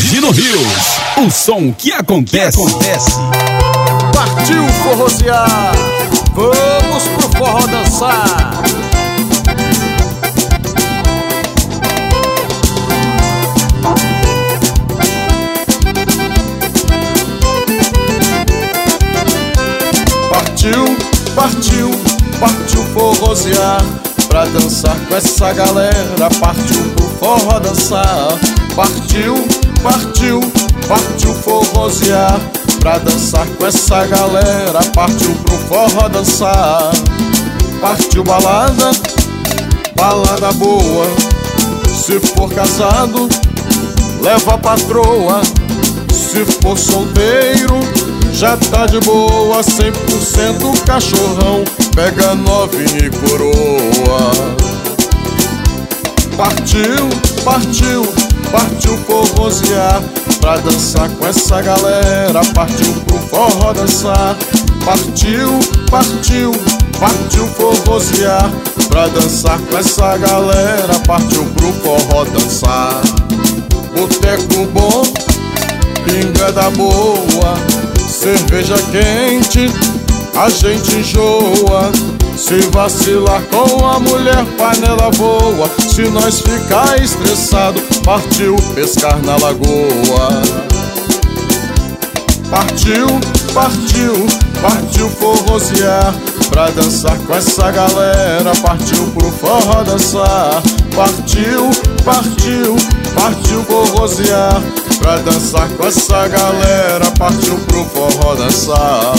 Gino Rios, o som que acontece. Partiu forrosear, vamos pro forró dançar. Partiu forrosear, pra dançar com essa galera. Partiu pro forró dançar. Partiu forrosear, pra dançar com essa galera. Partiu pro forró dançar. Partiu balada boa. Se for casado, leva a patroa. Se for solteiro, já tá de boa. 100% cachorrão, pega novinha e coroa. Partiu forrosear, pra dançar com essa galera. Partiu pro forró dançar. Partiu forrosear, pra dançar com essa galera. Partiu pro forró dançar. Boteco bom, pingada boa, cerveja quente, a gente enjoa. Se vacilar com a mulher, panela voa. Se nós ficar estressado, partiu pescar na lagoa. Partiu forrosear, pra dançar com essa galera. Partiu pro forró dançar. Partiu forrosear, pra dançar com essa galera. Partiu pro forró dançar.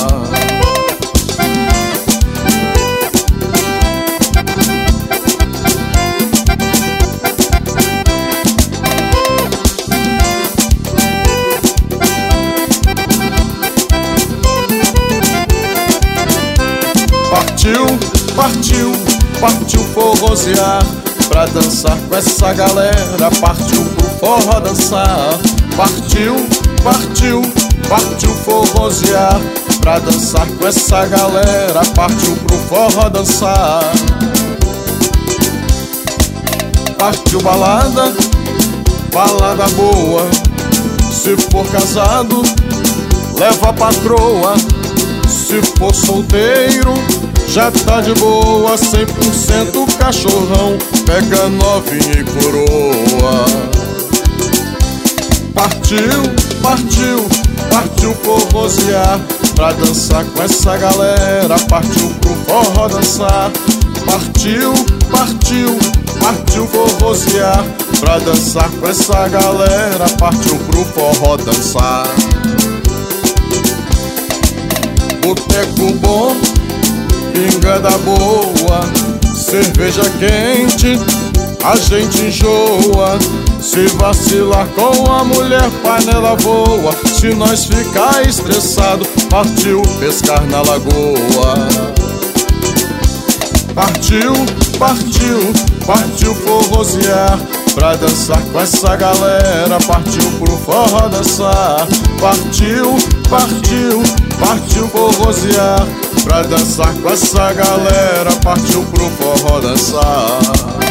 Partiu forrosear, pra dançar com essa galera. Partiu pro forró dançar. Partiu forrosear, pra dançar com essa galera. Partiu pro forró dançar. Partiu balada boa. Se for casado, leva a patroa. Se for solteiro, já tá de boa. 100% cachorrão, pega novinha e coroa. Partiu forrosear, pra dançar com essa galera. Partiu pro forró dançar. Partiu forrosear, pra dançar com essa galera. Partiu pro forró dançar. Boteco bom, pingada boa, cerveja quente, a gente enjoa. Se vacilar com a mulher, panela voa. Se nós ficar estressado, partiu pescar na lagoa. Partiu forrosear, pra dançar com essa galera. Partiu pro forró dançar. Partiu forrosear, pra dançar com essa galera. Partiu pro forró dançar.